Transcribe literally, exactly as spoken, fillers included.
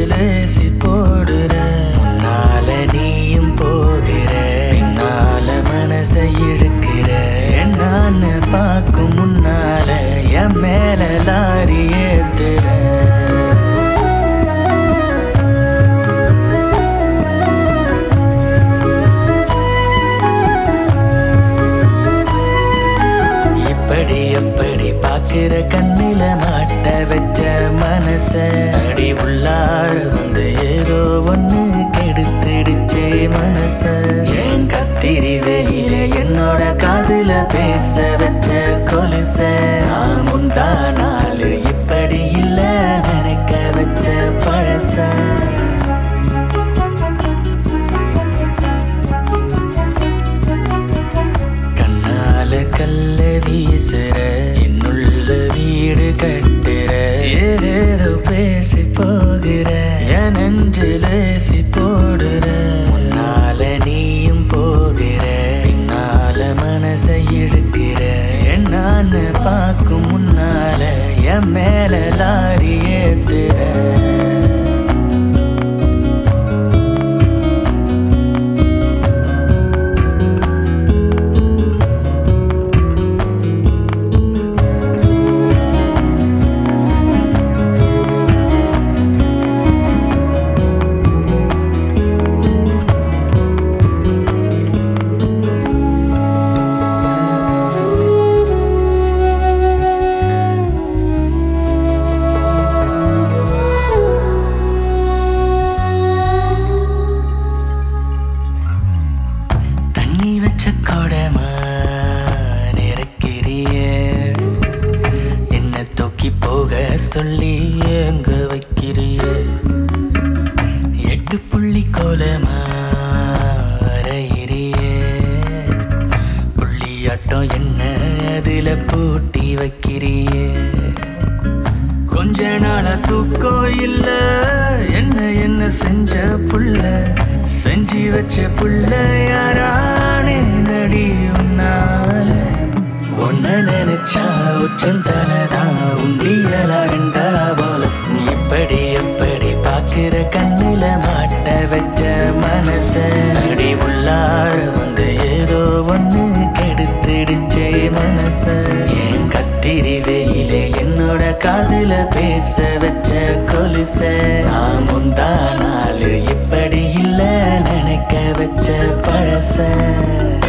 AC போடுற முன்னால நீயும் போகிற பின்னால மனசை இழுக்கிற என்னான்னு பார்க்கும் முன்னால என் மேல லாரி ஏத்துற இப்படி எப்படி பாக்குற கண்ணில மாட்ட வச்ச மனச அடி உள்ளார வந்து ஏதோ ஒண்ணு கெடுத்துடுச்சே மனச என் கத்திரி வெயில என்னோட காதுல பேச வச்ச கொலுச நான் முந்தா நாள் இப்படி இல்ல நினைக்க வச்ச பழச கல்ல வீசுற என்னுள்ள வீடு கட்டுற ஏதேதோ பேசி போகிற என் நெஞ்சில் ஏசி போடுற முன்னால நீயும் போகிற பின்னால மனசை இழுக்கிற என்னான்னு பார்க்கும் முன்னால என் மேல லாரி ஏத்துற கொடமா நெருக்கிறிய என்ன தூக்கி போக சொல்லி எங்க வைக்கிறிய எட்டு புள்ளி கோலமா அறையிறிய புள்ளியாட்டம் என்ன அதுல பூட்டி வைக்கிறிய கொஞ்ச நாளா தூக்கம் இல்ல என்ன என்ன செஞ்ச புள்ள செஞ்சு வச்ச புள்ள யாரானே நடி உன்னால ஒன்ன நினைச்சா உச்சந்தலதான் உண்டியலா ரெண்டா போல இப்படி எப்படி பாக்குற கண்ணில மாட்ட வச்ச மனச அடி உள்ளார வந்து ஏதோ ஒண்ணு கெடுத்துடுச்சே மனச என் கத்திரி வெயிலே என்னோட காதுல பேச வச்ச கொலுச நான் முந்தா நாள் இப்படி இல்ல நினைக்க வச்ச பழச